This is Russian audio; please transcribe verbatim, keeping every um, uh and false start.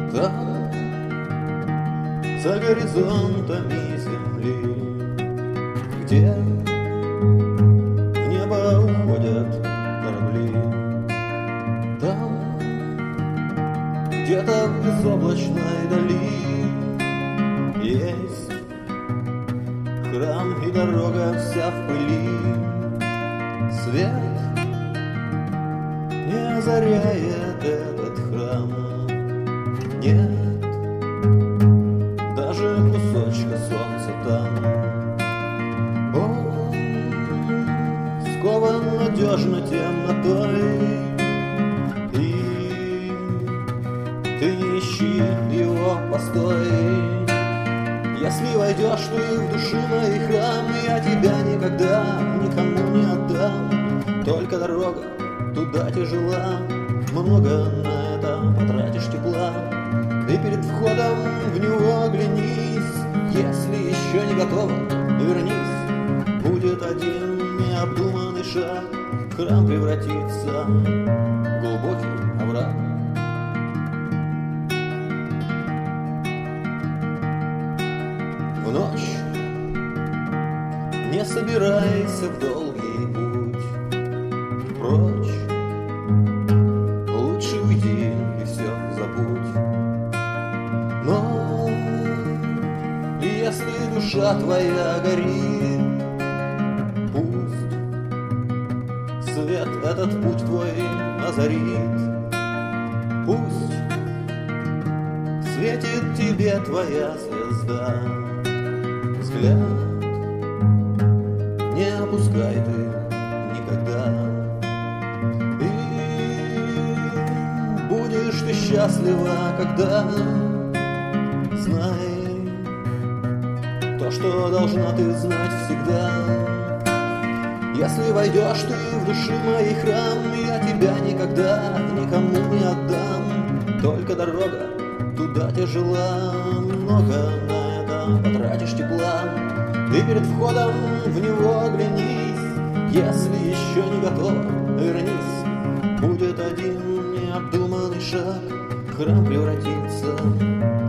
Там, за горизонтами земли, где в небо уходят корабли, там, где-то в безоблачной дали есть храм и дорога вся в пыли. Свет не озаряет этот храм, нет даже кусочка солнца там. Он скован надежно темнотой, и ты не ищи его постой. Если войдешь ты в души мои храм, я тебя никогда никому не отдам. Только дорога туда тяжела, много на это потратишь тепла. Ты перед входом в него оглянись, если еще не готова, вернись. Будет один необдуманный шаг, храм превратится в глубокий овраг. В ночь не собирайся в долгий путь прочь, лучше уйди и все забудь. Но если душа твоя горит, пусть свет этот путь твой озарит. Пусть светит тебе твоя звезда. Взгляд не опускай ты никогда, и будешь ты счастлива, когда знай то, что должна ты знать всегда. Если войдешь ты в души мои храм, я тебя никогда никому не отдам. Только дорога туда тяжела, много на это потратишь тепла. Ты перед входом в него оглянись, если еще не готов, вернись. Будет один необдуманный шаг, храм превратится